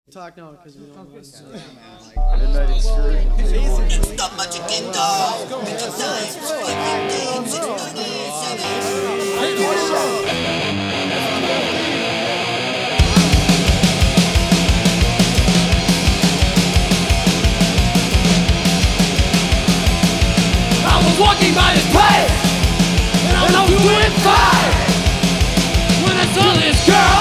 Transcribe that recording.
Talk now because we don't want to. Midnight Excursion. It's the Magic Kingdom! It's a nice I was walking by this place, and I was doing fine when I saw this girl.